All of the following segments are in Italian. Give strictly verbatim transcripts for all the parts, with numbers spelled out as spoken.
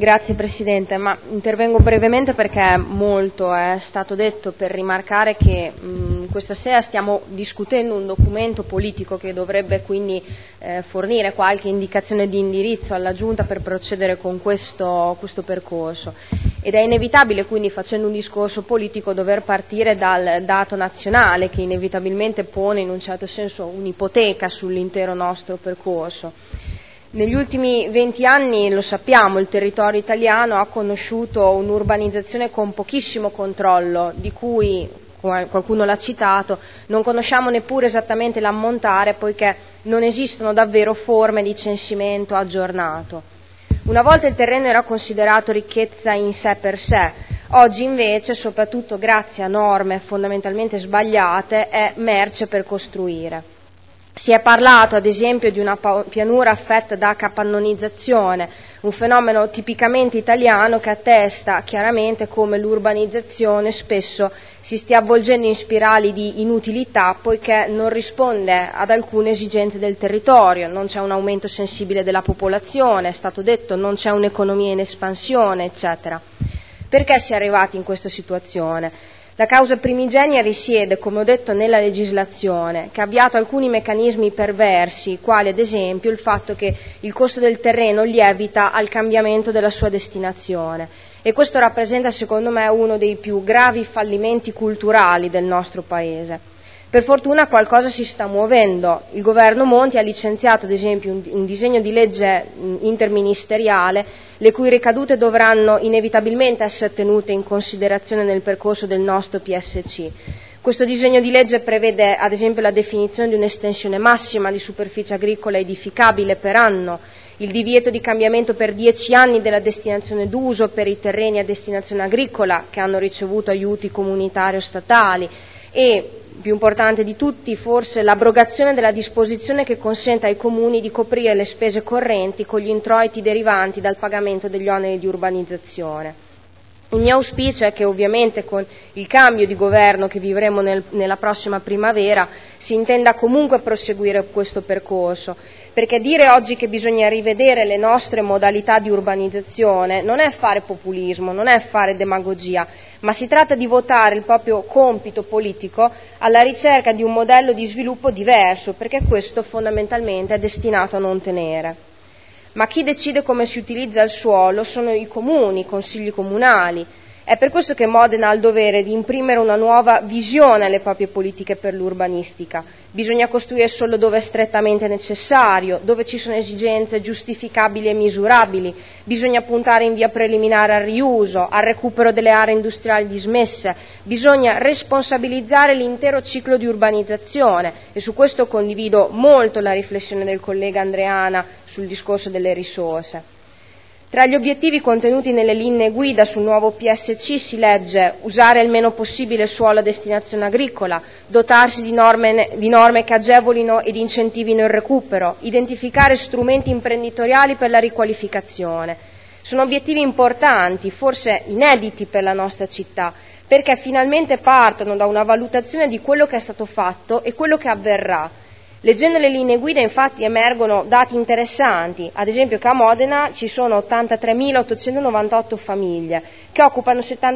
Grazie Presidente, ma intervengo brevemente perché molto è stato detto per rimarcare che mh, questa sera stiamo discutendo un documento politico che dovrebbe quindi eh, fornire qualche indicazione di indirizzo alla Giunta per procedere con questo, questo percorso. Ed è inevitabile quindi, facendo un discorso politico, dover partire dal dato nazionale che inevitabilmente pone in un certo senso un'ipoteca sull'intero nostro percorso. Negli ultimi venti anni, lo sappiamo, il territorio italiano ha conosciuto un'urbanizzazione con pochissimo controllo, di cui, qualcuno l'ha citato, non conosciamo neppure esattamente l'ammontare, poiché non esistono davvero forme di censimento aggiornato. Una volta il terreno era considerato ricchezza in sé per sé, oggi invece, soprattutto grazie a norme fondamentalmente sbagliate, è merce per costruire. Si è parlato ad esempio di una pianura affetta da capannonizzazione, un fenomeno tipicamente italiano che attesta chiaramente come l'urbanizzazione spesso si stia avvolgendo in spirali di inutilità, poiché non risponde ad alcune esigenze del territorio, non c'è un aumento sensibile della popolazione, è stato detto, non c'è un'economia in espansione, eccetera. Perché si è arrivati in questa situazione? La causa primigenia risiede, come ho detto, nella legislazione, che ha avviato alcuni meccanismi perversi, quali ad esempio il fatto che il costo del terreno lievita al cambiamento della sua destinazione. E questo rappresenta, secondo me, uno dei più gravi fallimenti culturali del nostro Paese. Per fortuna qualcosa si sta muovendo. Il governo Monti ha licenziato, ad esempio, un, un disegno di legge interministeriale, le cui ricadute dovranno inevitabilmente essere tenute in considerazione nel percorso del nostro P S C. Questo disegno di legge prevede, ad esempio, la definizione di un'estensione massima di superficie agricola edificabile per anno, il divieto di cambiamento per dieci anni della destinazione d'uso per i terreni a destinazione agricola che hanno ricevuto aiuti comunitari o statali e, più importante di tutti, forse l'abrogazione della disposizione che consente ai comuni di coprire le spese correnti con gli introiti derivanti dal pagamento degli oneri di urbanizzazione. Il mio auspicio è che ovviamente con il cambio di governo che vivremo nel, nella prossima primavera si intenda comunque proseguire questo percorso, perché dire oggi che bisogna rivedere le nostre modalità di urbanizzazione non è fare populismo, non è fare demagogia, ma si tratta di votare il proprio compito politico alla ricerca di un modello di sviluppo diverso, perché questo fondamentalmente è destinato a non tenere. Ma chi decide come si utilizza il suolo sono i comuni, i consigli comunali. È per questo che Modena ha il dovere di imprimere una nuova visione alle proprie politiche per l'urbanistica. Bisogna costruire solo dove è strettamente necessario, dove ci sono esigenze giustificabili e misurabili. Bisogna puntare in via preliminare al riuso, al recupero delle aree industriali dismesse. Bisogna responsabilizzare l'intero ciclo di urbanizzazione e su questo condivido molto la riflessione del collega Andreana sul discorso delle risorse. Tra gli obiettivi contenuti nelle linee guida sul nuovo P S C si legge usare il meno possibile il suolo a destinazione agricola, dotarsi di norme, di norme che agevolino ed incentivino il recupero, identificare strumenti imprenditoriali per la riqualificazione. Sono obiettivi importanti, forse inediti per la nostra città, perché finalmente partono da una valutazione di quello che è stato fatto e quello che avverrà. Leggendo le linee guida infatti emergono dati interessanti, ad esempio che a Modena ci sono ottantatremilaottocentonovantotto famiglie che occupano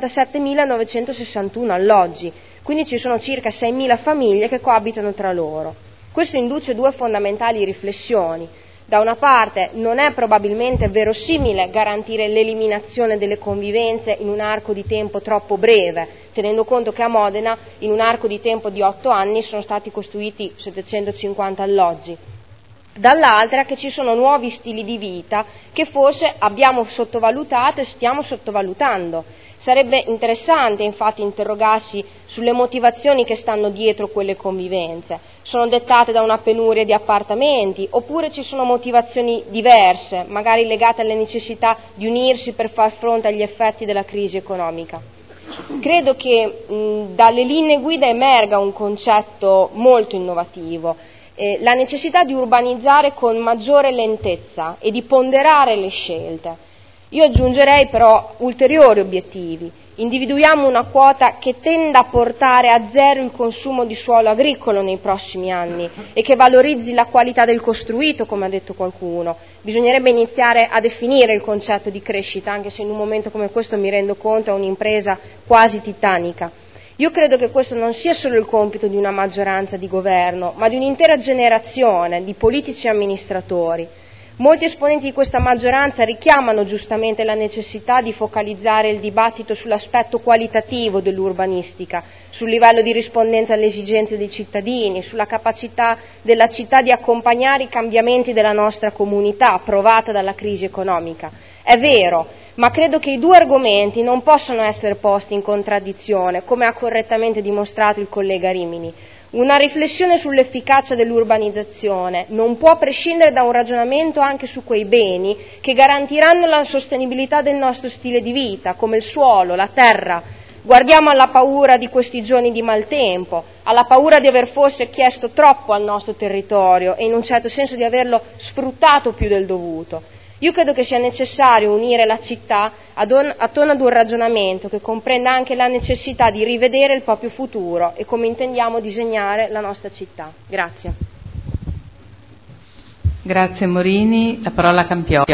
settantasettemilanovecentosessantuno alloggi, quindi ci sono circa seimila famiglie che coabitano tra loro. Questo induce due fondamentali riflessioni. Da una parte non è probabilmente verosimile garantire l'eliminazione delle convivenze in un arco di tempo troppo breve, tenendo conto che a Modena in un arco di tempo di otto anni sono stati costruiti settecentocinquanta alloggi. Dall'altra che ci sono nuovi stili di vita che forse abbiamo sottovalutato e stiamo sottovalutando. Sarebbe interessante infatti interrogarsi sulle motivazioni che stanno dietro quelle convivenze. Sono dettate da una penuria di appartamenti oppure ci sono motivazioni diverse, magari legate alle necessità di unirsi per far fronte agli effetti della crisi economica. Credo che mh, dalle linee guida emerga un concetto molto innovativo, eh, la necessità di urbanizzare con maggiore lentezza e di ponderare le scelte. Io aggiungerei però ulteriori obiettivi. Individuiamo una quota che tenda a portare a zero il consumo di suolo agricolo nei prossimi anni e che valorizzi la qualità del costruito, come ha detto qualcuno. Bisognerebbe iniziare a definire il concetto di crescita, anche se in un momento come questo mi rendo conto è un'impresa quasi titanica. Io credo che questo non sia solo il compito di una maggioranza di governo, ma di un'intera generazione di politici e amministratori. Molti esponenti di questa maggioranza richiamano giustamente la necessità di focalizzare il dibattito sull'aspetto qualitativo dell'urbanistica, sul livello di rispondenza alle esigenze dei cittadini, sulla capacità della città di accompagnare i cambiamenti della nostra comunità provata dalla crisi economica. È vero, ma credo che i due argomenti non possano essere posti in contraddizione, come ha correttamente dimostrato il collega Rimini. Una riflessione sull'efficacia dell'urbanizzazione non può prescindere da un ragionamento anche su quei beni che garantiranno la sostenibilità del nostro stile di vita, come il suolo, la terra. Guardiamo alla paura di questi giorni di maltempo, alla paura di aver forse chiesto troppo al nostro territorio e in un certo senso di averlo sfruttato più del dovuto. Io credo che sia necessario unire la città attorno ad un ragionamento che comprenda anche la necessità di rivedere il proprio futuro e come intendiamo disegnare la nostra città. Grazie. Grazie Morini, la parola a Campioli.